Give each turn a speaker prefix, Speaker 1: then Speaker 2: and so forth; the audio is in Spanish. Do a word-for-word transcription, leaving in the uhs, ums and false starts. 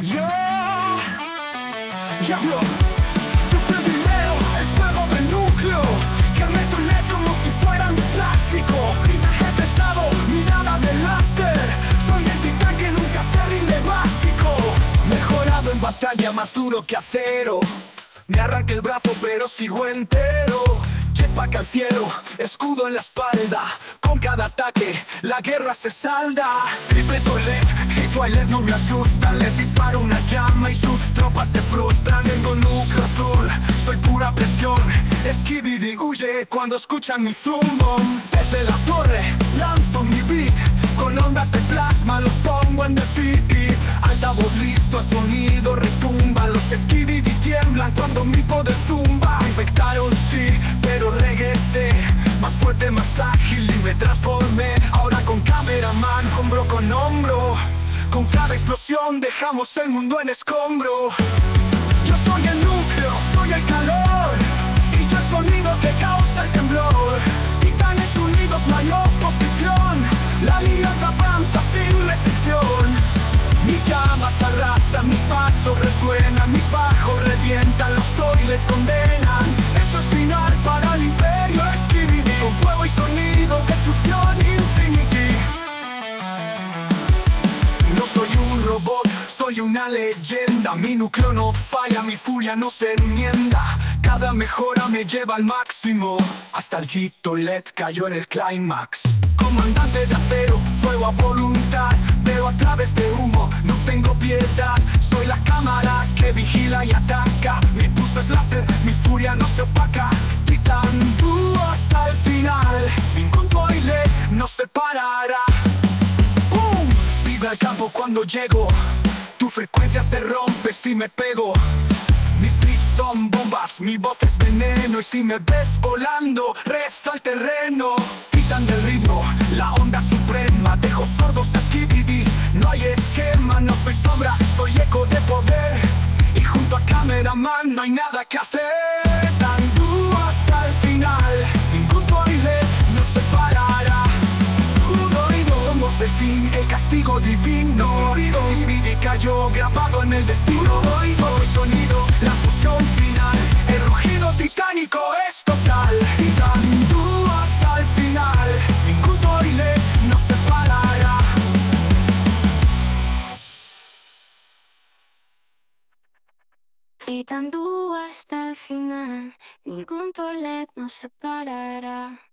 Speaker 1: Yo, yo, yo fui el primero, el fuego del núcleo, que me túneles como si fueran de plástico. Gritaje pesado, mirada de láser, soy el titán que nunca se rinde básico. Mejorado en batalla, más duro que acero. Me arranqué el brazo pero sigo entero. Jetpack al cielo, escudo en la espalda. Con cada ataque, la guerra se salda. Triple toilet y Twilight no me asustan. Les disparo una llama y sus tropas se frustran. Tengo núcleo azul, soy pura presión. Skibidi huye cuando escuchan mi zumbo. Desde la torre, lanzo mi beat. Con ondas de plasma los pongo en defeat. Altavoz listo a sonido retumba. Los Skibidi tiemblan cuando mi poder zumba. Me infectaron sí, pero regresé más fuerte, más ágil y me transformé. Ahora con cameraman, hombro con hombro. Con cada explosión dejamos el mundo en escombro. Yo soy el núcleo, soy el calor, y yo el sonido que causa el temblor. Titanes unidos, no hay oposición. La alianza avanza sin restricción. Mis llamas arrasan, mis pasos resuenan. Mis bajos revientan, los toiles condenan. Esto es final para el imperio Skibidi. Con fuego y sonido, destrucción infinity. No soy un robot, soy una leyenda. Mi núcleo no falla, mi furia no se enmienda. Cada mejora me lleva al máximo. Hasta el G-Toilet cayó en el clímax. Comandante de acero, fuego a voluntad. Veo a través de humo, no tengo piedad. Soy la cámara que vigila y ataca. Mi pulso es láser, mi furia no se opaca. Titán dúo hasta el final. Ningún toilet nos separará. ¡Pum! Vive al campo cuando llego. Tu frecuencia se rompe si me pego. Mis beats son bombas, mi voz es veneno. Y si me ves volando, reza el terreno. Titán del ritmo, la onda suprema. Dejo sordos a Skibidi, no hay esquema. No soy sombra, soy eco de poder. Y junto a cameraman no hay nada que hacer. Tan duro hasta el final. Ningún toilet nos separará. Somos el fin, el castigo divino. Skibidi cayó grabado en el destino. Fuego y sonido, la fusión final. El rugido titánico es total. Titán dúo hasta el final. Ningún toilet nos separará.
Speaker 2: Titán dúo hasta el final. Ningún toilet nos separará.